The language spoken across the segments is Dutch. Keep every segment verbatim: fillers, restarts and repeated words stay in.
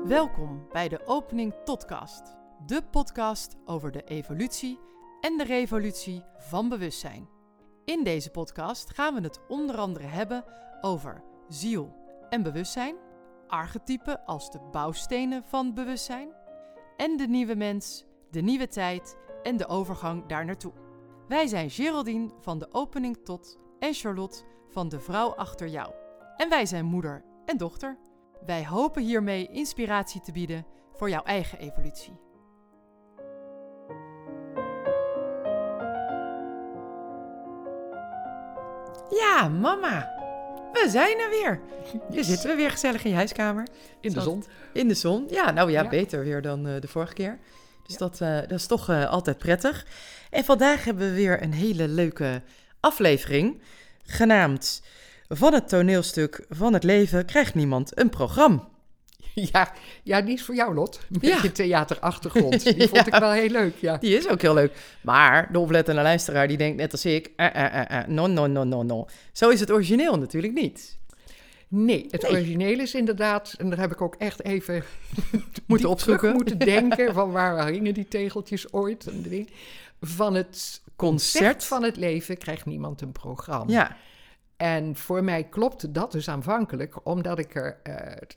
Welkom bij de Opening Totcast, de podcast over de evolutie en de revolutie van bewustzijn. In deze podcast gaan we het onder andere hebben over ziel en bewustzijn, archetypen als de bouwstenen van bewustzijn en de nieuwe mens, de nieuwe tijd en de overgang daar naartoe. Wij zijn Geraldine van de Opening Tot en Charlotte van de Vrouw Achter Jou. En wij zijn moeder en dochter. Wij hopen hiermee inspiratie te bieden voor jouw eigen evolutie. Ja, mama. We zijn er weer. Hier yes. zitten we weer gezellig in je huiskamer. In de Zo, zon. In de zon. Ja, nou ja, ja. beter weer dan uh, de vorige keer. Dus ja. dat, uh, dat is toch uh, altijd prettig. En vandaag hebben we weer een hele leuke aflevering. Genaamd Van het toneelstuk van het leven krijgt niemand een programma. Ja, ja, die is voor jou, Lot. Met ja. je theaterachtergrond. Die vond ja. ik wel heel leuk, ja. Die is ook heel leuk. Maar de oplettende luisteraar die denkt net als ik... Uh, uh, uh, uh, no, no, no, no, no. Zo is het origineel natuurlijk niet. Nee, het nee. origineel is inderdaad... En daar heb ik ook echt even moeten opzoeken. moeten denken... van waar hingen die tegeltjes ooit. Van het concert, concert van het leven krijgt niemand een programma. Ja. En voor mij klopte dat dus aanvankelijk... omdat ik er... Uh,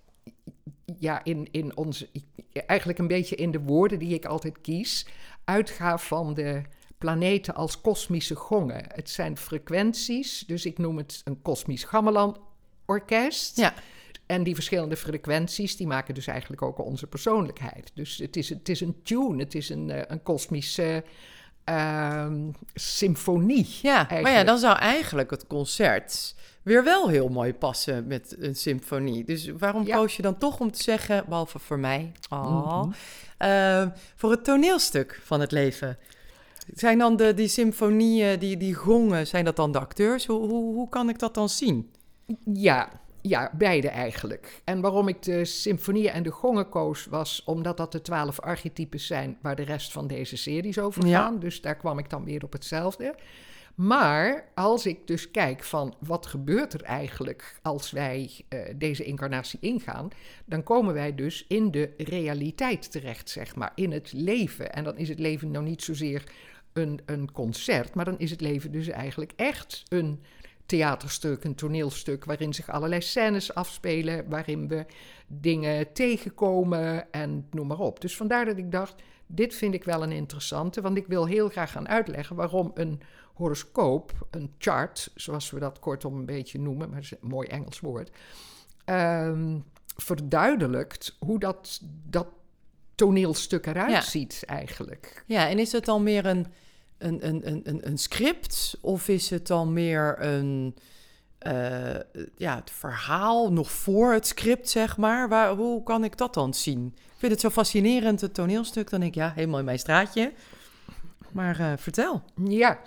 ja, in, in onze, eigenlijk een beetje in de woorden die ik altijd kies, uitga van de planeten als kosmische gongen. Het zijn frequenties, dus ik noem het een kosmisch gamelan-orkest. Ja. En die verschillende frequenties, die maken dus eigenlijk ook onze persoonlijkheid. Dus het is, het is een tune, het is een, een kosmische uh, symfonie. Ja, eigenlijk. Maar ja, dan zou eigenlijk het concert weer wel heel mooi passen met een symfonie. Dus waarom ja. koos je dan toch om te zeggen, behalve voor mij, oh, mm-hmm. uh, voor het toneelstuk van het leven? Zijn dan de, die symfonieën, die, die gongen, zijn dat dan de acteurs? Hoe, hoe, hoe kan ik dat dan zien? Ja, ja, beide eigenlijk. En waarom ik de symfonieën en de gongen koos, was omdat dat de twaalf archetypes zijn waar de rest van deze series over gaan. Ja. Dus daar kwam ik dan weer op hetzelfde. Maar als ik dus kijk van wat gebeurt er eigenlijk als wij uh, deze incarnatie ingaan, dan komen wij dus in de realiteit terecht, zeg maar, in het leven. En dan is het leven nou niet zozeer een, een concert, maar dan is het leven dus eigenlijk echt een theaterstuk, een toneelstuk, waarin zich allerlei scènes afspelen, waarin we dingen tegenkomen en noem maar op. Dus vandaar dat ik dacht, dit vind ik wel een interessante, want ik wil heel graag gaan uitleggen waarom een horoscoop, een chart, zoals we dat kortom een beetje noemen, maar dat is een mooi Engels woord, um, verduidelijkt hoe dat, dat toneelstuk eruit ja. ziet eigenlijk. Ja, en is het dan meer een, een, een, een, een script of is het dan meer een, uh, ja, het verhaal nog voor het script, zeg maar? Waar, hoe kan ik dat dan zien? Ik vind het zo fascinerend, het toneelstuk. Dan denk ik, ja, helemaal in mijn straatje. Maar uh, vertel. Ja,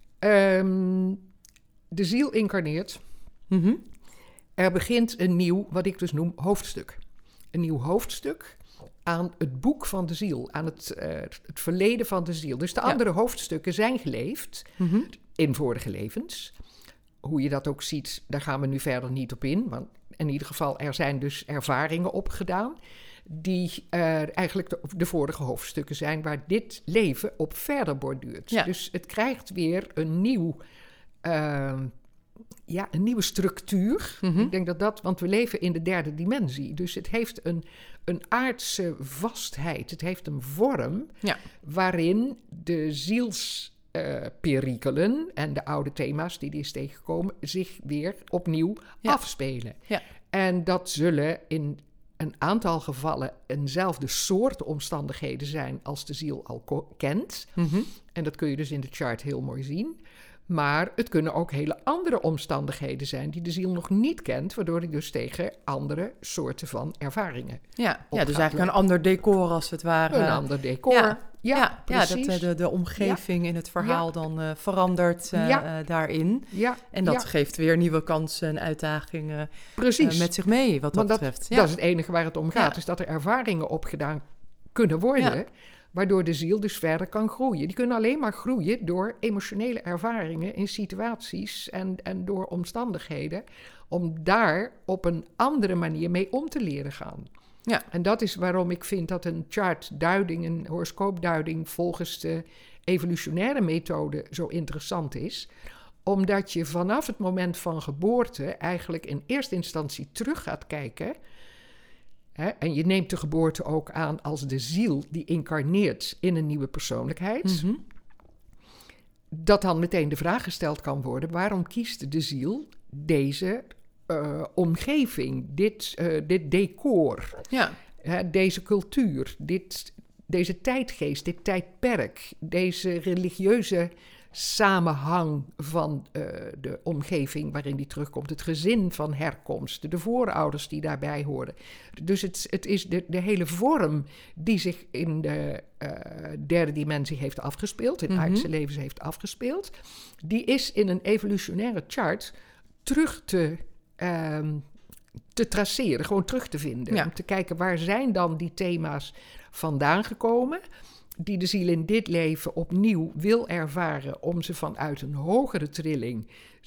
um, de ziel incarneert. Mm-hmm. Er begint een nieuw, wat ik dus noem, hoofdstuk. Een nieuw hoofdstuk aan het boek van de ziel, aan het, uh, het verleden van de ziel. Dus de ja. andere hoofdstukken zijn geleefd mm-hmm. in vorige levens. Hoe je dat ook ziet, daar gaan we nu verder niet op in. Want in ieder geval, er zijn dus ervaringen opgedaan die uh, eigenlijk de, de vorige hoofdstukken zijn waar dit leven op verder borduurt. Ja. Dus het krijgt weer een nieuw, uh, ja, een nieuwe structuur. Mm-hmm. Ik denk dat dat, want we leven in de derde dimensie. Dus het heeft een, een aardse vastheid. Het heeft een vorm ja. waarin de zielsperikelen uh, en de oude thema's die die is tegengekomen zich weer opnieuw ja. afspelen. Ja. En dat zullen in een aantal gevallen eenzelfde soort omstandigheden zijn als de ziel al ko- kent. Mm-hmm. En dat kun je dus in de chart heel mooi zien. Maar het kunnen ook hele andere omstandigheden zijn die de ziel nog niet kent, waardoor ik dus tegen andere soorten van ervaringen Ja, ja dus eigenlijk een ander decor als het ware. Een ander decor, ja. Ja, ja, precies. Ja, dat de, de omgeving ja. in het verhaal ja. dan uh, verandert uh, ja. uh, daarin. Ja. En dat ja. geeft weer nieuwe kansen en uitdagingen precies. Uh, met zich mee, wat dat, dat betreft. Ja. Dat is het enige waar het om gaat, ja. is dat er ervaringen opgedaan kunnen worden, ja. waardoor de ziel dus verder kan groeien. Die kunnen alleen maar groeien door emotionele ervaringen in situaties en, en door omstandigheden, om daar op een andere manier mee om te leren gaan. Ja. En dat is waarom ik vind dat een chartduiding, een horoscoopduiding volgens de evolutionaire methode zo interessant is. Omdat je vanaf het moment van geboorte eigenlijk in eerste instantie terug gaat kijken. Hè, en je neemt de geboorte ook aan als de ziel die incarneert in een nieuwe persoonlijkheid. Mm-hmm. Dat dan meteen de vraag gesteld kan worden: waarom kiest de ziel deze uh, omgeving, dit, uh, dit decor, Ja. hè, deze cultuur, dit, deze tijdgeest, dit tijdperk, deze religieuze samenhang van uh, de omgeving waarin die terugkomt, het gezin van herkomst, de voorouders die daarbij horen. Dus het, het is de, de hele vorm die zich in de uh, derde dimensie heeft afgespeeld, in Mm-hmm. aardse levens heeft afgespeeld, die is in een evolutionaire chart terug te, um, te traceren, gewoon terug te vinden. Ja. Om te kijken, waar zijn dan die thema's vandaan gekomen, die de ziel in dit leven opnieuw wil ervaren om ze vanuit een hogere trilling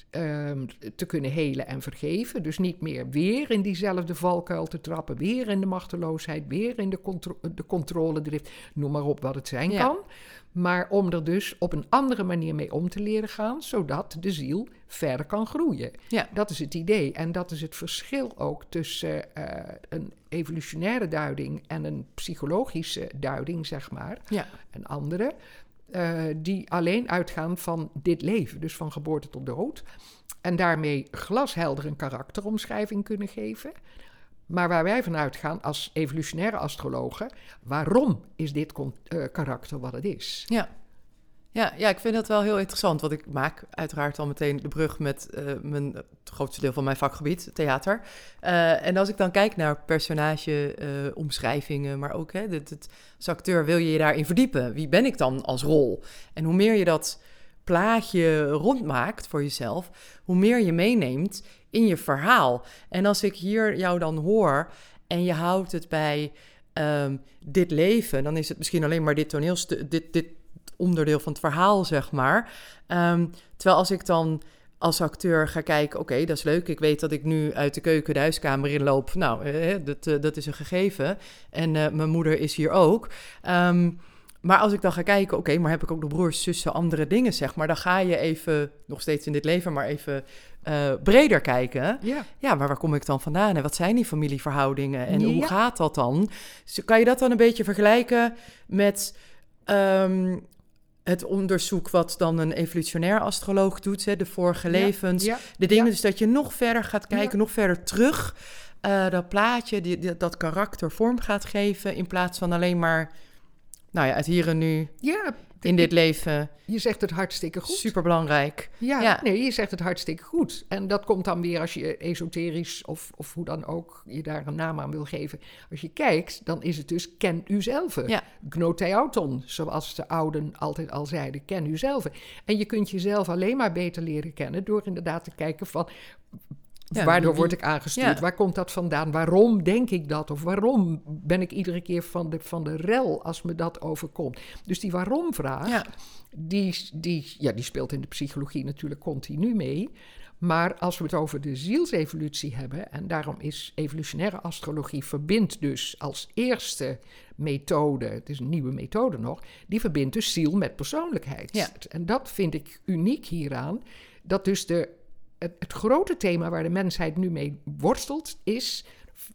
um, te kunnen helen en vergeven. Dus niet meer weer in diezelfde valkuil te trappen, weer in de machteloosheid, weer in de, contro- de controledrift, noem maar op wat het zijn Ja. kan. Maar om er dus op een andere manier mee om te leren gaan, zodat de ziel verder kan groeien. Ja. Dat is het idee. En dat is het verschil ook tussen uh, een evolutionaire duiding en een psychologische duiding, zeg maar. Ja. En andere, uh, die alleen uitgaan van dit leven, dus van geboorte tot dood. En daarmee glashelder een karakteromschrijving kunnen geven. Maar waar wij vanuit gaan als evolutionaire astrologen, waarom is dit con- uh, karakter wat het is? Ja. Ja, ja, ik vind dat wel heel interessant, want ik maak uiteraard al meteen de brug met uh, mijn, het grootste deel van mijn vakgebied, theater. Uh, en als ik dan kijk naar personage-omschrijvingen, uh, maar ook hè, dit, dit, als acteur wil je je daarin verdiepen. Wie ben ik dan als rol? En hoe meer je dat plaatje rondmaakt voor jezelf, hoe meer je meeneemt in je verhaal. En als ik hier jou dan hoor en je houdt het bij um, dit leven, dan is het misschien alleen maar dit toneelstuk, dit, dit onderdeel van het verhaal, zeg maar. Um, terwijl als ik dan als acteur ga kijken, oké, okay, dat is leuk. Ik weet dat ik nu uit de keuken de huiskamer inloop. Nou, eh, dat, uh, dat is een gegeven. En uh, mijn moeder is hier ook. Um, maar als ik dan ga kijken, oké, okay, maar heb ik ook nog broers, zussen, andere dingen, zeg maar. Dan ga je even, nog steeds in dit leven, maar even uh, breder kijken. Ja. Ja, maar waar kom ik dan vandaan? En wat zijn die familieverhoudingen? En ja. hoe gaat dat dan? Dus kan je dat dan een beetje vergelijken met Um, het onderzoek wat dan een evolutionair astroloog doet, hè, de vorige ja, levens, ja, de dingen, ja. dus dat je nog verder gaat kijken, ja. nog verder terug, uh, dat plaatje, die, die, dat karakter vorm gaat geven, in plaats van alleen maar, nou ja, het hier en nu, ja, in dit leven. Je zegt het hartstikke goed. Superbelangrijk. Ja, ja, nee, je zegt het hartstikke goed. En dat komt dan weer als je esoterisch of, of hoe dan ook je daar een naam aan wil geven. Als je kijkt, dan is het dus ken uzelf. Ja. Gnotheauton, zoals de ouden altijd al zeiden, ken uzelf. En je kunt jezelf alleen maar beter leren kennen door inderdaad te kijken van, ja, waardoor wie, word ik aangestuurd? Ja. Waar komt dat vandaan? Waarom denk ik dat? Of waarom ben ik iedere keer van de, van de rel als me dat overkomt? Dus die waarom-vraag, ja. die, die, ja, die speelt in de psychologie natuurlijk continu mee. Maar als we het over de zielsevolutie hebben, en daarom is evolutionaire astrologie verbindt dus als eerste methode, het is een nieuwe methode nog, die verbindt dus ziel met persoonlijkheid. Ja. En dat vind ik uniek hieraan, dat dus de Het, het grote thema waar de mensheid nu mee worstelt is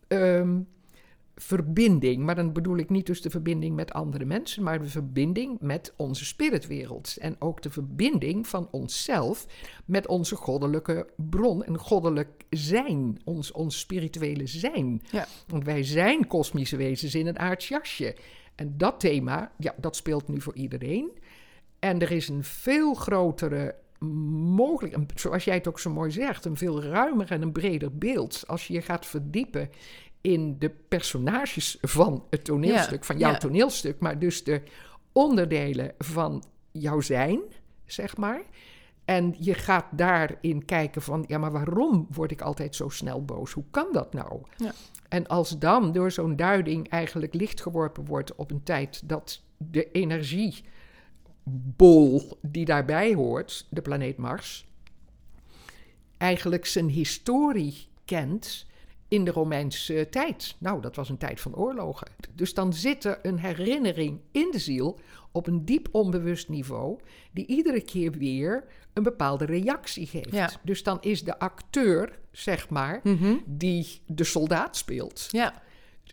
um, verbinding. Maar dan bedoel ik niet dus de verbinding met andere mensen, maar de verbinding met onze spiritwereld. En ook de verbinding van onszelf met onze goddelijke bron en goddelijk zijn, ons, ons spirituele zijn. Ja. Want wij zijn kosmische wezens in een aards jasje. En dat thema, ja, dat speelt nu voor iedereen. En er is een veel grotere mogelijk, zoals jij het ook zo mooi zegt, een veel ruimer en een breder beeld. Als je je gaat verdiepen in de personages van het toneelstuk, ja, van jouw ja. toneelstuk, maar dus de onderdelen van jouw zijn, zeg maar. En je gaat daarin kijken van, ja, maar waarom word ik altijd zo snel boos? Hoe kan dat nou? Ja. En als dan door zo'n duiding eigenlijk licht geworpen wordt op een tijd dat de energie bol die daarbij hoort, de planeet Mars, eigenlijk zijn historie kent in de Romeinse tijd. Nou, dat was een tijd van oorlogen. Dus dan zit er een herinnering in de ziel op een diep onbewust niveau, die iedere keer weer een bepaalde reactie geeft. Ja. Dus dan is de acteur, zeg maar, Mm-hmm. die de soldaat speelt, Ja.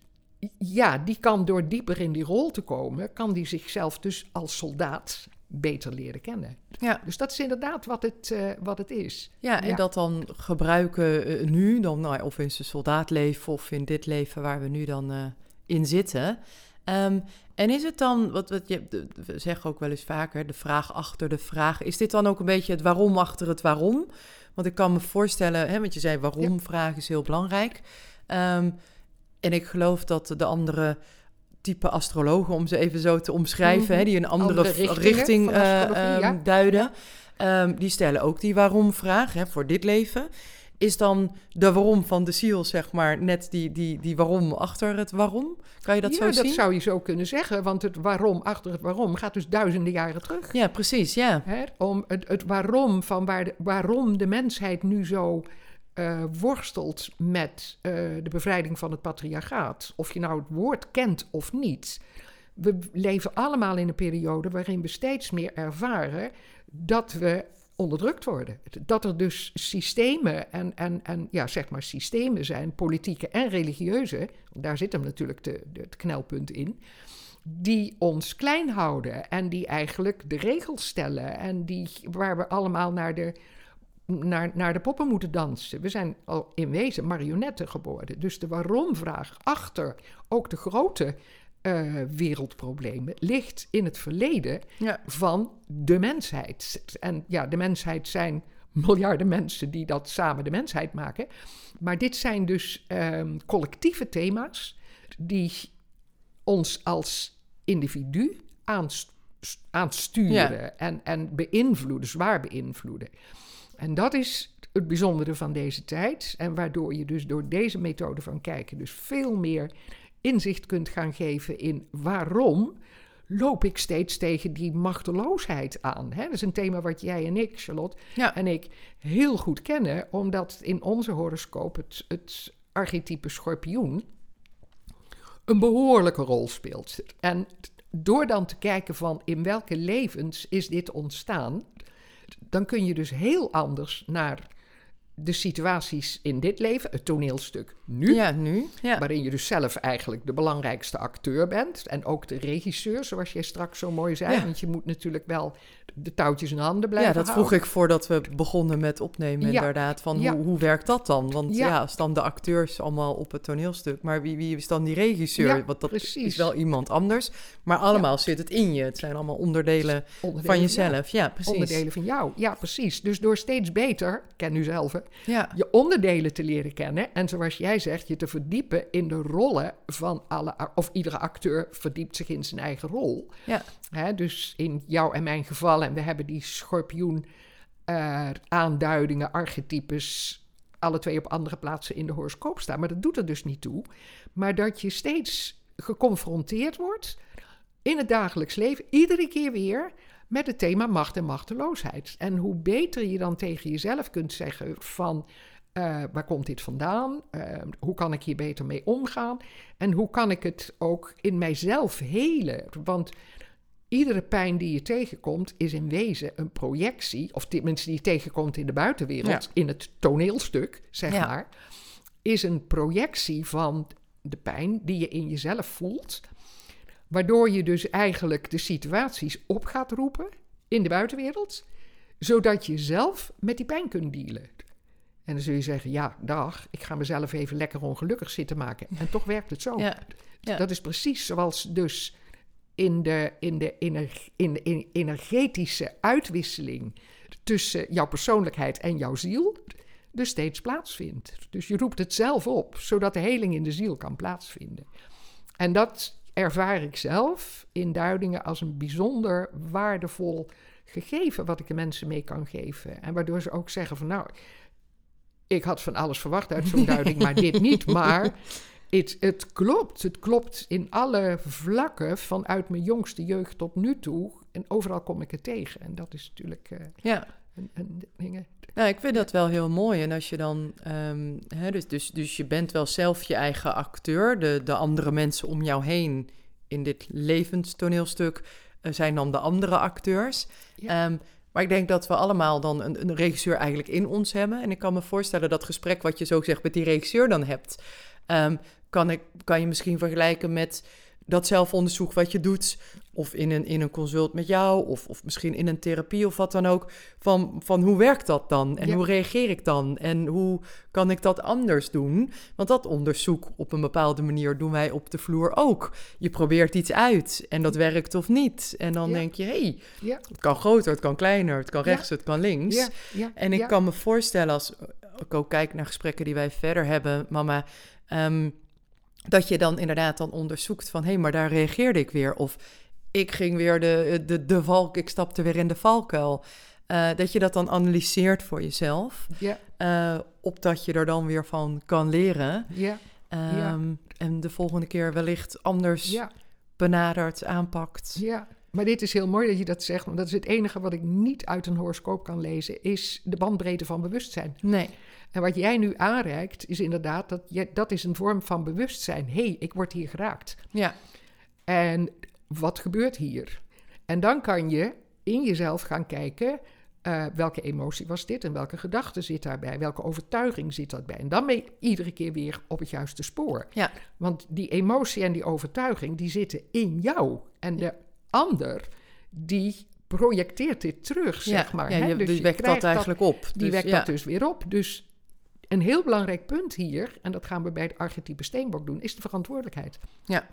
ja, die kan door dieper in die rol te komen, kan die zichzelf dus als soldaat beter leren kennen. Ja. Dus dat is inderdaad wat het, uh, wat het is. Ja, en Ja. dat dan gebruiken uh, nu, dan, nou ja, of in zijn soldaatleven of in dit leven waar we nu dan uh, in zitten. Um, en is het dan, wat, wat je, de, we zeggen ook wel eens vaker, de vraag achter de vraag. Is dit dan ook een beetje het waarom achter het waarom? Want ik kan me voorstellen, hè, want je zei waarom ja. vraag is heel belangrijk. Um, en ik geloof dat de andere type astrologen, om ze even zo te omschrijven, mm-hmm. hè, die een andere, andere richting uh, um, ja. duiden, um, die stellen ook die waarom-vraag hè, voor dit leven. Is dan de waarom van de ziel, zeg maar, net die, die, die waarom achter het waarom? Kan je dat ja, zo zien? Ja, dat zou je zo kunnen zeggen, want het waarom achter het waarom gaat dus duizenden jaren terug. Ja, precies, ja. Hè, om het, het waarom van waar de, waarom de mensheid nu zo uh, worstelt met uh, de bevrijding van het patriarchaat. Of je nou het woord kent of niet. We leven allemaal in een periode waarin we steeds meer ervaren dat we onderdrukt worden. Dat er dus systemen en, en, en ja, zeg maar systemen zijn, politieke en religieuze, daar zit hem natuurlijk de, de, het knelpunt in, die ons klein houden en die eigenlijk de regels stellen en die, waar we allemaal naar de, naar, naar de poppen moeten dansen. We zijn al in wezen marionetten geworden. Dus de waarom-vraag achter ook de grote Uh, wereldproblemen ligt in het verleden ja. van de mensheid. En ja, de mensheid zijn miljarden mensen die dat samen de mensheid maken. Maar dit zijn dus um, collectieve thema's die ons als individu aanst- aansturen ja. en, en beïnvloeden, zwaar beïnvloeden. En dat is het bijzondere van deze tijd. En waardoor je dus door deze methode van kijken dus veel meer inzicht kunt gaan geven in waarom loop ik steeds tegen die machteloosheid aan. Hè? Dat is een thema wat jij en ik, Charlotte, ja. en ik heel goed kennen, omdat in onze horoscoop het, het archetype schorpioen een behoorlijke rol speelt. En door dan te kijken van in welke levens is dit ontstaan, dan kun je dus heel anders naar de situaties in dit leven, het toneelstuk nu, ja, nu ja. waarin je dus zelf eigenlijk de belangrijkste acteur bent en ook de regisseur, zoals jij straks zo mooi zei, ja. want je moet natuurlijk wel de touwtjes in handen blijven Ja, dat houden. vroeg ik voordat we begonnen met opnemen ja. inderdaad, van ja. hoe, hoe werkt dat dan? Want ja. ja, als dan de acteurs allemaal op het toneelstuk, maar wie, wie is dan die regisseur? Ja, Want dat precies. is wel iemand anders, maar allemaal ja. zit het in je. Het zijn allemaal onderdelen, onderdelen van jezelf. Ja. ja, precies. Onderdelen van jou, ja precies. Dus door steeds beter, ken u zelf, ja. je onderdelen te leren kennen en zoals jij zegt, je te verdiepen in de rollen van alle, of iedere acteur verdiept zich in zijn eigen rol. Ja. Hè, dus in jou en mijn geval, en we hebben die schorpioen uh, aanduidingen, archetypes, alle twee op andere plaatsen in de horoscoop staan. Maar dat doet er dus niet toe. Maar dat je steeds geconfronteerd wordt in het dagelijks leven, iedere keer weer, met het thema macht en machteloosheid. En hoe beter je dan tegen jezelf kunt zeggen van Uh, waar komt dit vandaan? Uh, hoe kan ik hier beter mee omgaan? En hoe kan ik het ook in mijzelf helen? Want iedere pijn die je tegenkomt is in wezen een projectie, of tenminste die je tegenkomt in de buitenwereld, ja. in het toneelstuk, zeg ja. maar, is een projectie van de pijn die je in jezelf voelt, waardoor je dus eigenlijk de situaties op gaat roepen in de buitenwereld, zodat je zelf met die pijn kunt dealen. En dan zul je zeggen, ja, dag, ik ga mezelf even lekker ongelukkig zitten maken. En toch werkt het zo. Ja, ja. Dat is precies zoals dus in de, in, de ener, in de in energetische uitwisseling tussen jouw persoonlijkheid en jouw ziel dus steeds plaatsvindt. Dus je roept het zelf op, zodat de heling in de ziel kan plaatsvinden. En dat ervaar ik zelf in duidingen als een bijzonder waardevol gegeven wat ik de mensen mee kan geven. En waardoor ze ook zeggen van nou, ik had van alles verwacht uit zo'n duiding, maar dit niet. Maar het, het klopt. Het klopt in alle vlakken vanuit mijn jongste jeugd tot nu toe. En overal kom ik het tegen. En dat is natuurlijk uh, ja. en, en dingen. Nou, ik vind dat wel heel mooi. En als je dan, um, hè, dus, dus, dus je bent wel zelf je eigen acteur. De, de andere mensen om jou heen in dit levenstoneelstuk uh, zijn dan de andere acteurs. Ja. Um, maar ik denk dat we allemaal dan een, een regisseur eigenlijk in ons hebben. En ik kan me voorstellen dat gesprek wat je zo zegt met die regisseur dan hebt, um, kan, ik, kan je misschien vergelijken met dat zelfonderzoek wat je doet, of in een, in een consult met jou, of, of misschien in een therapie of wat dan ook, van, van hoe werkt dat dan? En ja. hoe reageer ik dan? En hoe kan ik dat anders doen? Want dat onderzoek op een bepaalde manier doen wij op de vloer ook. Je probeert iets uit en dat werkt of niet. En dan ja. denk je, hé, hey, ja. het kan groter, het kan kleiner, het kan rechts, ja. het kan links. Ja. Ja. En ik ja. kan me voorstellen, als ik ook kijk naar gesprekken die wij verder hebben, mama, um, dat je dan inderdaad dan onderzoekt van, hé, hey, maar daar reageerde ik weer. Of ik ging weer de, de, de valk, ik stapte weer in de valkuil. Uh, dat je dat dan analyseert voor jezelf. Ja. Uh, opdat je er dan weer van kan leren. Ja. Um, ja. En de volgende keer wellicht anders ja. benadert, aanpakt. Ja, maar dit is heel mooi dat je dat zegt. Want dat is het enige wat ik niet uit een horoscoop kan lezen, is de bandbreedte van bewustzijn. Nee. En wat jij nu aanreikt, is inderdaad, dat, je, dat is een vorm van bewustzijn. Hé, hey, ik word hier geraakt. Ja. En wat gebeurt hier? En dan kan je in jezelf gaan kijken, uh, welke emotie was dit en welke gedachte zit daarbij? Welke overtuiging zit daarbij? En dan ben je iedere keer weer op het juiste spoor. Ja. Want die emotie en die overtuiging, die zitten in jou. En de ander, die projecteert dit terug, zeg ja, maar. Ja, hè? je, dus dus je wekt dat eigenlijk dat, op. Die dus, wekt ja. dat dus weer op. Dus een heel belangrijk punt hier, en dat gaan we bij het archetype steenbok doen, is de verantwoordelijkheid. Ja.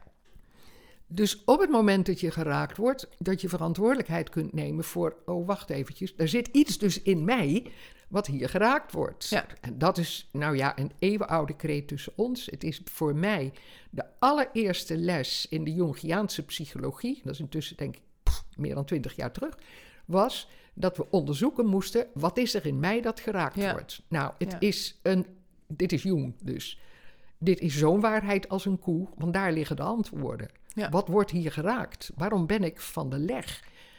Dus op het moment dat je geraakt wordt, dat je verantwoordelijkheid kunt nemen voor, oh wacht eventjes, er zit iets dus in mij wat hier geraakt wordt. Ja. En dat is, nou ja, een eeuwenoude kreet tussen ons. Het is voor mij de allereerste les in de Jungiaanse psychologie, dat is intussen denk ik pff, meer dan twintig jaar terug, was dat we onderzoeken moesten, wat is er in mij dat geraakt ja. wordt? Nou, het ja. is een, dit is Jung dus. Dit is zo'n waarheid als een koe, want daar liggen de antwoorden. Ja. Wat wordt hier geraakt? Waarom ben ik van de leg?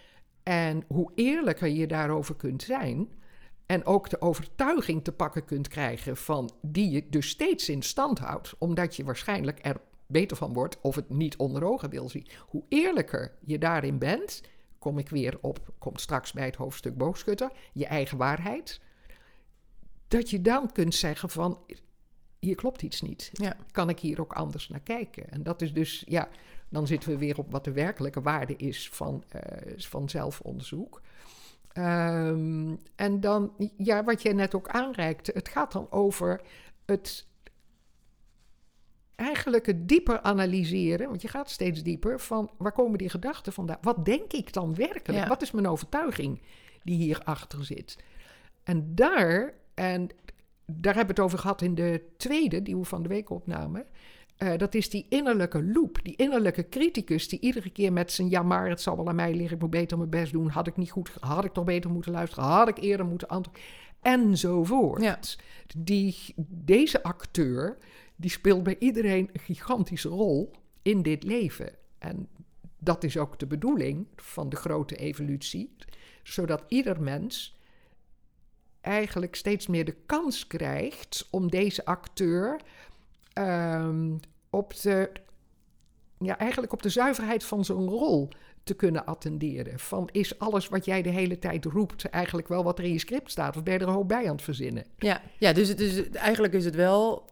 En hoe eerlijker je daarover kunt zijn, en ook de overtuiging te pakken kunt krijgen van die je dus steeds in stand houdt, omdat je waarschijnlijk er beter van wordt of het niet onder ogen wil zien. Hoe eerlijker je daarin bent, kom ik weer op, komt straks bij het hoofdstuk boogschutter, je eigen waarheid, dat je dan kunt zeggen van, hier klopt iets niet. Ja. Kan ik hier ook anders naar kijken? En dat is dus, ja, dan zitten we weer op wat de werkelijke waarde is van, uh, van zelfonderzoek. Um, en dan, ja, wat jij net ook aanreikte, het gaat dan over het eigenlijk het dieper analyseren, want je gaat steeds dieper, van waar komen die gedachten vandaan? Wat denk ik dan werkelijk? Ja. Wat is mijn overtuiging die hierachter zit? En daar, en daar hebben we het over gehad in de tweede, die we van de week opnamen, uh, dat is die innerlijke loop, die innerlijke criticus die iedere keer met zijn ja maar het zal wel aan mij liggen, ik moet beter mijn best doen, had ik niet goed, had ik toch beter moeten luisteren, had ik eerder moeten antwoorden, enzovoort. Ja. Die, deze acteur, die speelt bij iedereen een gigantische rol in dit leven. En dat is ook de bedoeling van de grote evolutie, zodat ieder mens eigenlijk steeds meer de kans krijgt om deze acteur um, op de, ja, eigenlijk op de zuiverheid van zijn rol te kunnen attenderen. Van, is alles wat jij de hele tijd roept eigenlijk wel wat er in je script staat? Of ben je er een hoop bij aan het verzinnen? Ja, ja dus, het is, eigenlijk is het wel,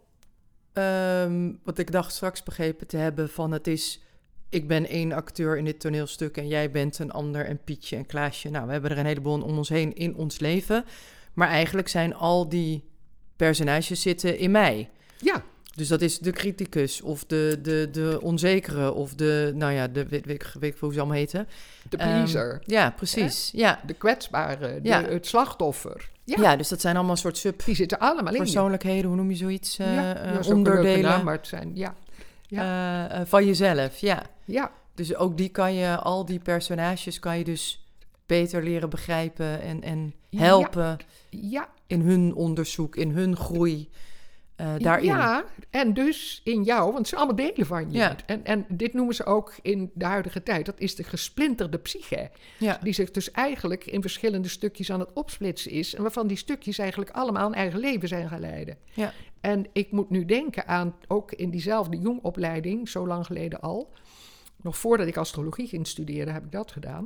um, wat ik dacht straks begrepen te hebben, van het is, ik ben één acteur in dit toneelstuk en jij bent een ander en Pietje en Klaasje. Nou, we hebben er een heleboel om ons heen in ons leven. Maar eigenlijk zijn al die personages zitten in mij. Ja. Dus dat is de criticus of de, de, de onzekere of de, nou ja, de, weet, weet, weet ik hoe ze allemaal heten. De pleaser. Um, ja, precies. Ja. De kwetsbare, de, ja. het slachtoffer. Ja. ja, dus dat zijn allemaal soort sub... Die zitten allemaal in persoondelijkheden, hoe noem je zoiets? Uh, ja, uh, onderdelen. Naam, maar het zijn, ja. ja. Uh, uh, van jezelf, ja. Ja. Dus ook die kan je, al die personages kan je dus beter leren begrijpen en, en helpen ja. Ja. in hun onderzoek, in hun groei. uh, daarin. Ja, en dus in jou, want het zijn allemaal delen van je. Ja. En, en dit noemen ze ook in de huidige tijd, dat is de gesplinterde psyche. Ja. Die zich dus eigenlijk in verschillende stukjes aan het opsplitsen is. En waarvan die stukjes eigenlijk allemaal een eigen leven zijn gaan leiden. Ja. En ik moet nu denken aan, ook in diezelfde jongopleiding, zo lang geleden al, nog voordat ik astrologie ging studeren, heb ik dat gedaan.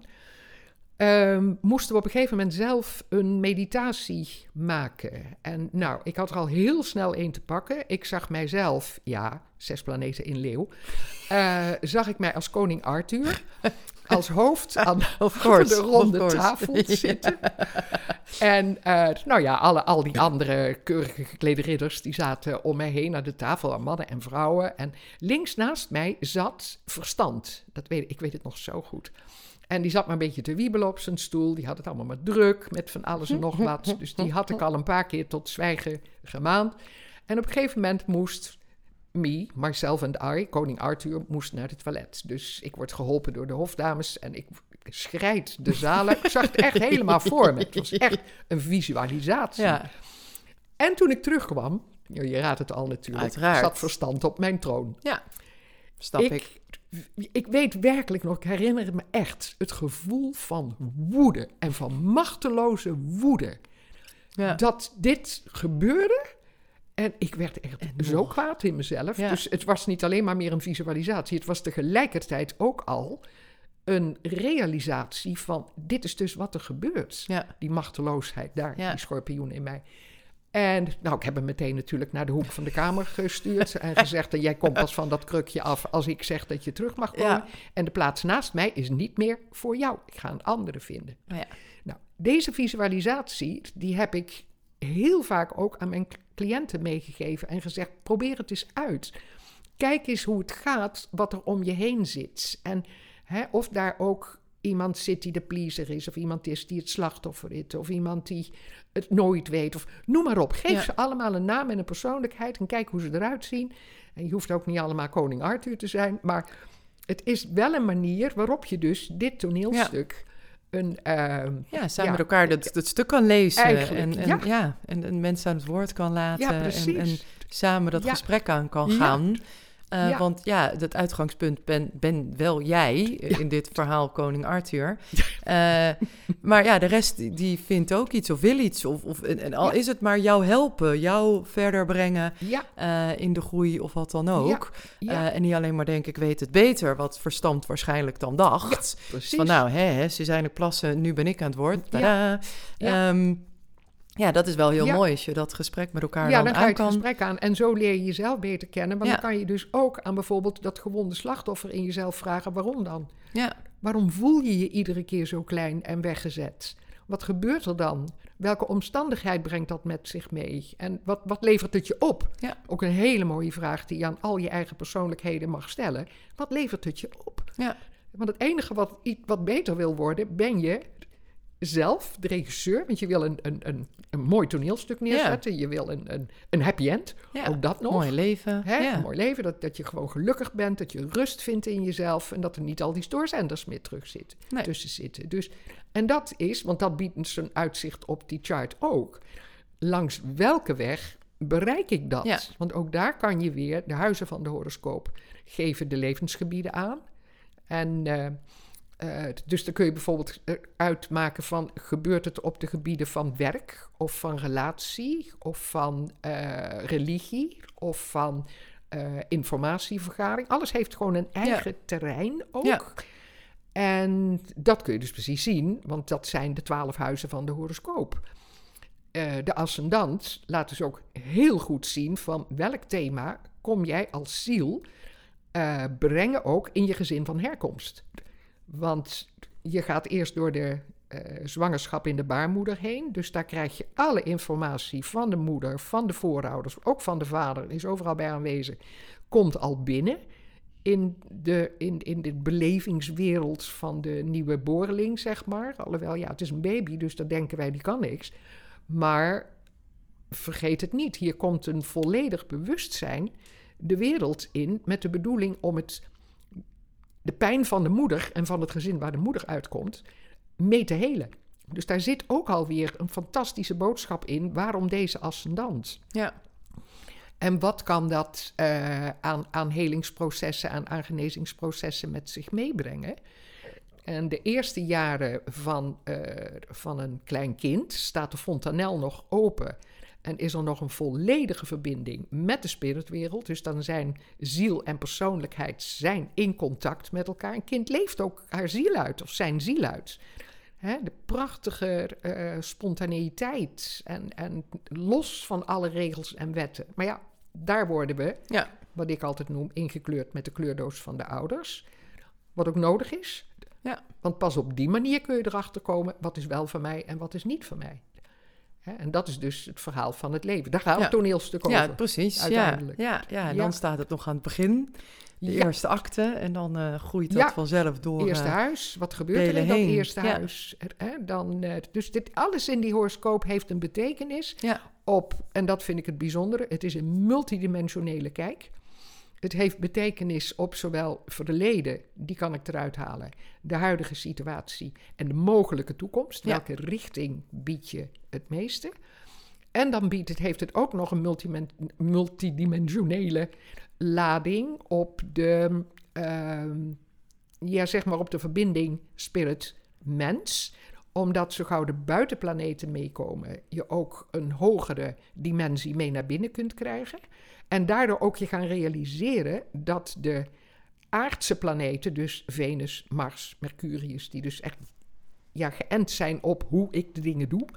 Um, moesten we op een gegeven moment zelf een meditatie maken. En nou, ik had er al heel snel één te pakken. Ik zag mijzelf, ja, zes planeten in leeuw, uh, zag ik mij als koning Arthur, als hoofd aan course, de ronde tafel zitten. Ja. En uh, nou ja, alle, al die andere keurige geklede ridders, die zaten om mij heen aan de tafel, mannen en vrouwen. En links naast mij zat Verstand. Dat weet, ik weet het nog zo goed. En die zat maar een beetje te wiebelen op zijn stoel. Die had het allemaal maar druk met van alles en nog wat. Dus die had ik al een paar keer tot zwijgen gemaand. En op een gegeven moment moest me, myself and I, koning Arthur, moest naar het toilet. Dus ik word geholpen door de hofdames en ik schrijd de zaal uit. Ik zag het echt helemaal voor me. Het was echt een visualisatie. Ja. En toen ik terugkwam, je raadt het al natuurlijk, Uiteraard. Zat Verstand op mijn troon. Ja, snap ik. ik. Ik weet werkelijk nog, ik herinner me echt het gevoel van woede en van machteloze woede. Ja. Dat dit gebeurde en ik werd echt en zo nog. kwaad in mezelf. Ja. Dus het was niet alleen maar meer een visualisatie, het was tegelijkertijd ook al een realisatie van dit is dus wat er gebeurt. Ja. Die machteloosheid daar, Ja. die schorpioen in mij. En nou, ik heb hem meteen natuurlijk naar de hoek van de kamer gestuurd en gezegd dat jij komt pas van dat krukje af als ik zeg dat je terug mag komen. Ja. En de plaats naast mij is niet meer voor jou. Ik ga een andere vinden. Ja. Nou, deze visualisatie, die heb ik heel vaak ook aan mijn cliënten meegegeven en gezegd, probeer het eens uit. Kijk eens hoe het gaat, wat er om je heen zit. En hè, of daar ook iemand zit die de pleaser is, of iemand is die het slachtoffer is, of iemand die het nooit weet, of noem maar op. Geef Ja. ze allemaal een naam en een persoonlijkheid en kijk hoe ze eruit zien. En je hoeft ook niet allemaal koning Arthur te zijn, maar het is wel een manier waarop je dus dit toneelstuk ja. een... Uh, ja, samen ja, met elkaar dat, dat stuk kan lezen. Eigenlijk, en, en, ja. ja, en, en mensen aan het woord kan laten. Ja, precies. En, en samen dat Ja. gesprek aan kan Ja. gaan. Uh, Ja. Want ja, dat uitgangspunt ben, ben wel jij Ja. in dit verhaal, koning Arthur. Uh, maar ja, de rest die, die vindt ook iets of wil iets. Of, of, en, en al Ja. is het maar jou helpen, jou verder brengen ja, uh, in de groei of wat dan ook. Ja. Ja. Uh, en niet alleen maar denken, ik weet het beter, wat Verstand waarschijnlijk dan dacht. Ja, precies. Van nou, hè, hè, ze zijn er plassen, nu ben ik aan het woord. Ja. Tadaa. Ja. Um, ja, dat is wel heel Ja. mooi als je dat gesprek met elkaar Ja, dan, dan ga aan je het kan. gesprek aan. En zo leer je jezelf beter kennen. Maar Ja. dan kan je dus ook aan bijvoorbeeld dat gewonde slachtoffer in jezelf vragen, waarom dan? Ja, Waarom voel je je iedere keer zo klein en weggezet? Wat gebeurt er dan? Welke omstandigheid brengt dat met zich mee? En wat, wat levert het je op? Ja. Ook een hele mooie vraag die je aan al je eigen persoonlijkheden mag stellen. Wat levert het je op? ja, Want het enige wat, wat beter wil worden, ben je zelf, de regisseur. Want je wil een, een, een, een mooi toneelstuk neerzetten. Ja. Je wil een, een, een happy end. ja. Ook dat nog. Mooi leven. Hè? Ja. Een mooi leven, dat, dat je gewoon gelukkig bent, dat je rust vindt in jezelf en dat er niet al die stoorzenders meer terug zitten, Nee. tussen zitten. Dus, en dat is, want dat biedt zijn uitzicht op die chart ook. Langs welke weg bereik ik dat? Ja. Want ook daar kan je weer, de huizen van de horoscoop geven de levensgebieden aan. En uh, uh, dus dan kun je bijvoorbeeld uitmaken van, gebeurt het op de gebieden van werk of van relatie of van uh, religie of van uh, informatievergaring. Alles heeft gewoon een eigen ja. terrein ook. Ja. En dat kun je dus precies zien, want dat zijn de twaalf huizen van de horoscoop. Uh, de ascendant laat dus ook heel goed zien van welk thema kom jij als ziel uh, brengen ook in je gezin van herkomst. Want je gaat eerst door de uh, zwangerschap in de baarmoeder heen. Dus daar krijg je alle informatie van de moeder, van de voorouders, ook van de vader, is overal bij aanwezig, komt al binnen in de, in, in de belevingswereld van de nieuwe boorling, zeg maar. Alhoewel, ja, het is een baby, dus daar denken wij, die kan niks. Maar vergeet het niet, hier komt een volledig bewustzijn de wereld in met de bedoeling om het, de pijn van de moeder en van het gezin waar de moeder uitkomt, mee te helen. Dus daar zit ook alweer een fantastische boodschap in, waarom deze ascendant. Ja. En wat kan dat uh, aan, aan helingsprocessen, aan, aan genezingsprocessen met zich meebrengen? En de eerste jaren van, uh, van een klein kind staat de fontanel nog open en is er nog een volledige verbinding met de spiritwereld. Dus dan zijn ziel en persoonlijkheid zijn in contact met elkaar. Een kind leeft ook haar ziel uit of zijn ziel uit. Hè, de prachtige uh, spontaneïteit en, en los van alle regels en wetten. Maar ja, daar worden we, ja. wat ik altijd noem, ingekleurd met de kleurdoos van de ouders. Wat ook nodig is. Ja. Want pas op die manier kun je erachter komen, wat is wel van mij en wat is niet van mij. Hè, en dat is dus het verhaal van het leven. Daar gaat ja. het toneelstuk over. Ja, precies. Uiteindelijk. Ja, ja, ja. En ja. dan staat het nog aan het begin. De ja. eerste acte. En dan uh, groeit dat ja. vanzelf door. Eerste uh, huis. Wat gebeurt er in dat heen. eerste ja. huis? Hè, dan, uh, dus dit, alles in die horoscoop heeft een betekenis. Ja. Op, en dat vind ik het bijzondere, het is een multidimensionele kijk. Het heeft betekenis op zowel verleden, die kan ik eruit halen, de huidige situatie en de mogelijke toekomst. Ja. Welke richting bied je het meeste? En dan biedt het, heeft het ook nog een multimen, multidimensionele lading op de, uh, ja, zeg maar op de verbinding spirit-mens. Omdat zo gauw de buitenplaneten meekomen, je ook een hogere dimensie mee naar binnen kunt krijgen. En daardoor ook je gaan realiseren dat de aardse planeten, dus Venus, Mars, Mercurius, die dus echt ja, geënt zijn op hoe ik de dingen doe,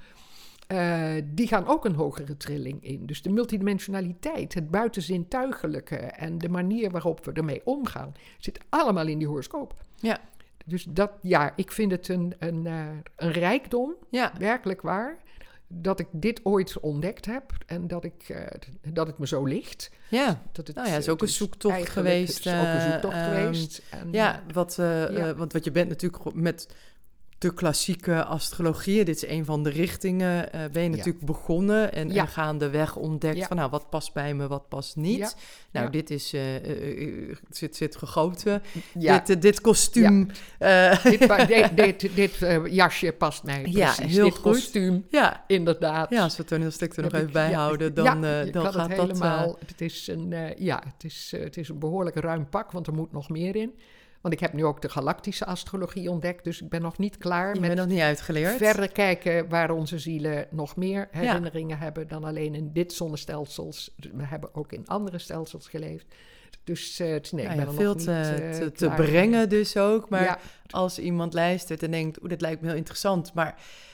uh, die gaan ook een hogere trilling in. Dus de multidimensionaliteit, het buitenzintuigelijke en de manier waarop we ermee omgaan, zit allemaal in die horoscoop. Ja. Dus dat, ja, ik vind het een, een, uh, een rijkdom, ja. werkelijk waar, dat ik dit ooit ontdekt heb en dat, ik, uh, dat het me zo ligt. Ja, dat het, nou ja, het is ook een zoektocht geweest. Het is ook een zoektocht uh, geweest. Um, en, ja, wat, uh, ja. Uh, want wat je bent natuurlijk met de klassieke astrologie, dit is een van de richtingen, uh, ben je natuurlijk ja. begonnen en, ja. en gaandeweg ontdekt ja. van nou, wat past bij me, wat past niet. Ja. Nou, ja. dit is, uh, uh, zit, zit gegoten. Ja. Dit, uh, dit kostuum. Ja. Uh, dit dit, dit, dit uh, jasje past mij precies. Ja, heel dit goed. kostuum, ja. inderdaad. Ja, als we het toneelstuk er nog heb even ik, bij ja, houden, dan, ja, uh, dan gaat gaat het dat... helemaal, Uh, het is een, uh, ja, het is, uh, het is een behoorlijk ruim pak, want er moet nog meer in. Want ik heb nu ook de galactische astrologie ontdekt, dus ik ben nog niet klaar je met bent nog niet uitgeleerd. verder kijken waar onze zielen nog meer herinneringen ja. hebben dan alleen in dit zonnestelsels. We hebben ook in andere stelsels geleefd. Dus uh, nee, ja, ik ben ja, er veel nog niet te, uh, te, te brengen dus ook. Maar ja. als iemand luistert en denkt, oeh, dat lijkt me heel interessant. Maar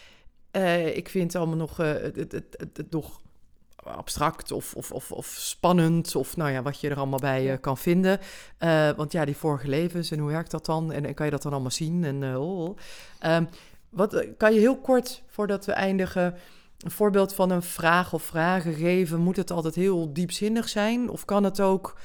uh, ik vind het allemaal nog, uh, het, het, het, het, het nog abstract of, of, of, of spannend of nou ja, wat je er allemaal bij uh, kan vinden. Uh, want ja, die vorige levens en hoe werkt dat dan? En, en kan je dat dan allemaal zien? En, uh, oh. um, wat, kan je heel kort, voordat we eindigen, een voorbeeld van een vraag of vragen geven? Moet het altijd heel diepzinnig zijn? Of kan het ook,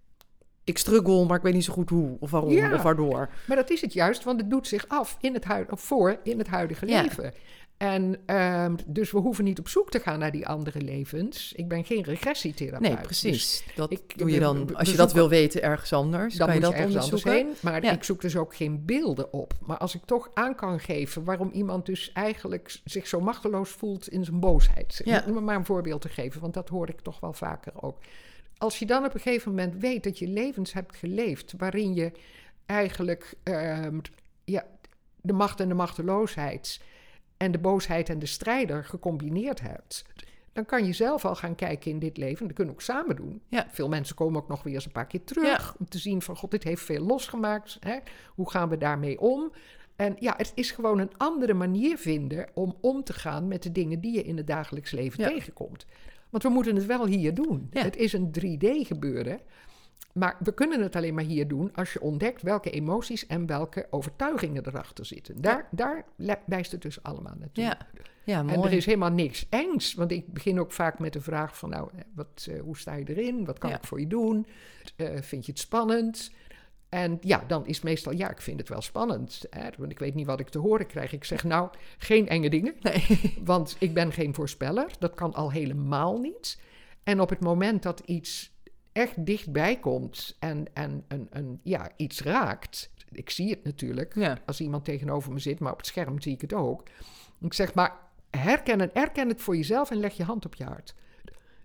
ik struggle, maar ik weet niet zo goed hoe of waarom ja, of waardoor? Maar dat is het juist, want het doet zich af in het huid, of voor in het huidige ja. leven. En uh, dus we hoeven niet op zoek te gaan naar die andere levens. Ik ben geen regressietherapeut. Nee, precies. Dus dat ik, doe je dan, als je zoeken, dat wil weten, ergens anders. Dan kan je moet dat je ergens anders onderzoeken? heen. Maar ja. ik zoek dus ook geen beelden op. Maar als ik toch aan kan geven waarom iemand dus eigenlijk zich zo machteloos voelt in zijn boosheid. Ja. Om maar een voorbeeld te geven, want dat hoor ik toch wel vaker ook. Als je dan op een gegeven moment weet dat je levens hebt geleefd waarin je eigenlijk uh, ja, de macht en de machteloosheid en de boosheid en de strijder gecombineerd hebt, dan kan je zelf al gaan kijken in dit leven. Dat kunnen we ook samen doen. Ja. Veel mensen komen ook nog weer eens een paar keer terug ja. om te zien van, god, dit heeft veel losgemaakt. Hè? Hoe gaan we daarmee om? En ja, het is gewoon een andere manier vinden om om te gaan met de dingen die je in het dagelijks leven ja. tegenkomt. Want we moeten het wel hier doen. Ja. Het is een drie D gebeuren. Maar we kunnen het alleen maar hier doen als je ontdekt welke emoties en welke overtuigingen erachter zitten. Daar, ja. daar wijst het dus allemaal naartoe. Ja. Ja, mooi. En er is helemaal niks engs. Want ik begin ook vaak met de vraag van, nou, wat, uh, hoe sta je erin? Wat kan ja. ik voor je doen? Uh, vind je het spannend? En ja, dan is meestal, ja, ik vind het wel spannend. Hè? Want ik weet niet wat ik te horen krijg. Ik zeg, nou, geen enge dingen. Nee. Want ik ben geen voorspeller. Dat kan al helemaal niet. En op het moment dat iets echt dichtbij komt en, en, en, en ja, iets raakt. Ik zie het natuurlijk ja. als iemand tegenover me zit, maar op het scherm zie ik het ook. Ik zeg, maar herken het, herken het voor jezelf en leg je hand op je hart.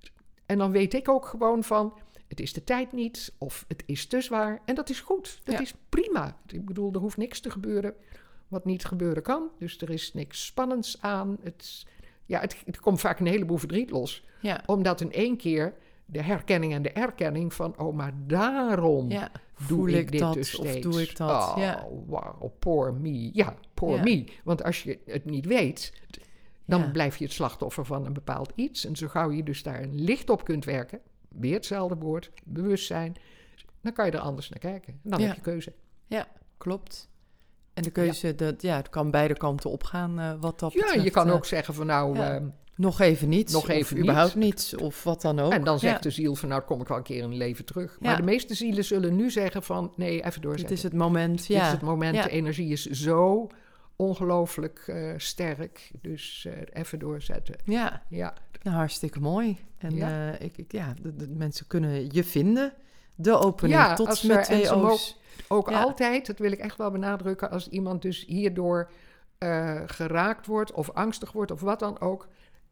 En dan weet ik ook gewoon van, het is de tijd niet of het is te zwaar. En dat is goed, dat Ja. is prima. Ik bedoel, er hoeft niks te gebeuren wat niet gebeuren kan. Dus er is niks spannends aan. Het, ja, het, het komt vaak een heleboel verdriet los. Ja. Omdat in één keer de herkenning en de erkenning van, oh, maar daarom Ja. doe Voel ik, ik dit dat dus of steeds. doe ik dat? Oh, Ja. wow, poor me. Ja, poor Ja. me. Want als je het niet weet, dan Ja. blijf je het slachtoffer van een bepaald iets. En zo gauw je dus daar licht op kunt werken, weer hetzelfde woord, bewustzijn, dan kan je er anders naar kijken. En dan Ja. heb je keuze. Ja, klopt. En de keuze, dat, ja, het kan beide kanten opgaan uh, wat dat Ja, betreft. je kan uh, ook zeggen van nou, ja. ehm, nog even niets, nog of even niet. überhaupt niets, of wat dan ook. en dan zegt ja. de ziel van nou, kom ik wel een keer in een leven terug. Maar Ja. de meeste zielen zullen nu zeggen van nee, even Dit doorzetten. is het moment, ja. Dit is het moment, Ja. de energie is zo ongelooflijk uh, sterk. Dus uh, even doorzetten. Ja, Ja, nou, hartstikke mooi. En Ja. ja, uh, ik, ik, ja de, de mensen kunnen je vinden. De opening Ja, tot als met er- twee en ze O's. ook Ja. altijd, dat wil ik echt wel benadrukken, als iemand dus hierdoor uh, geraakt wordt of angstig wordt of wat dan ook,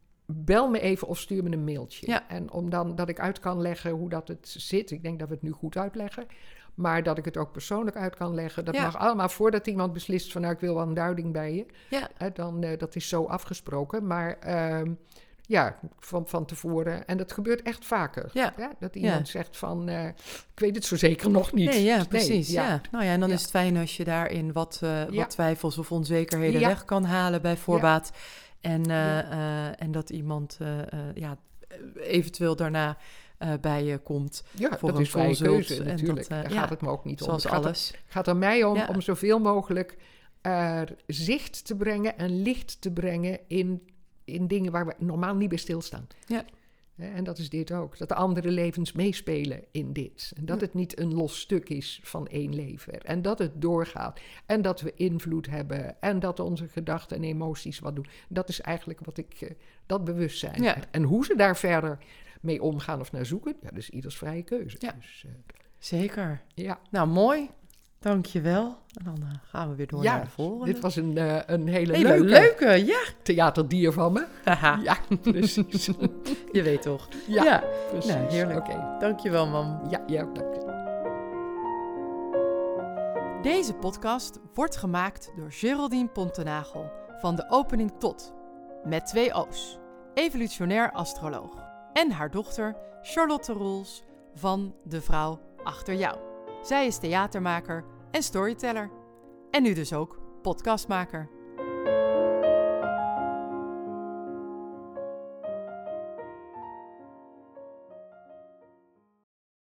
bel me even of stuur me een mailtje. Ja. En om dan dat ik uit kan leggen hoe dat het zit. Ik denk dat we het nu goed uitleggen. Maar dat ik het ook persoonlijk uit kan leggen. Dat Ja. mag allemaal voordat iemand beslist van nou, ik wil wel een duiding bij je. Ja. Uh, dan, uh, dat is zo afgesproken. Maar uh, ja, van, van tevoren. En dat gebeurt echt vaker. Ja. Ja, dat iemand Ja. zegt van, uh, ik weet het zo zeker nog niet. Nee, ja, Nee, precies. ja. ja. Nou ja, en dan Ja. is het fijn als je daarin wat, uh, Ja. wat twijfels of onzekerheden Ja. weg kan halen bij voorbaat. En, uh, uh, en dat iemand uh, uh, ja, eventueel daarna uh, bij je komt. Ja, voor dat een is vrije consult. keuze En natuurlijk. dat, uh, Daar ja, gaat het me ook niet om. Zoals Het gaat, alles. Het gaat er mij om Ja. om zoveel mogelijk uh, zicht te brengen en licht te brengen in, in dingen waar we normaal niet bij stilstaan. Ja. En dat is dit ook. Dat de andere levens meespelen in dit. En dat Ja. het niet een los stuk is van één leven. En dat het doorgaat. En dat we invloed hebben. En dat onze gedachten en emoties wat doen. Dat is eigenlijk wat ik... Uh, dat bewustzijn. Ja. En hoe ze daar verder mee omgaan of naar zoeken, ja, dat is ieders vrije keuze. Ja. Dus, uh, Zeker. ja. Nou, mooi. Dank je wel. En dan uh, gaan we weer door Ja, naar de volgende. Dit was een, uh, een hele, hele leuke, leuke, ja. theaterdier van me. Haha, Ja, precies. je weet toch. ja, Ja. precies. Nou, heerlijk. Oké. Dank je wel, mam. Ja, ja, dank je. Deze podcast wordt gemaakt door Geraldine Pontenagel van de Opening Tot, met twee O's, evolutionair astroloog, en haar dochter Charlotte Roels van De Vrouw Achter Jou. Zij is theatermaker en storyteller. En nu dus ook podcastmaker.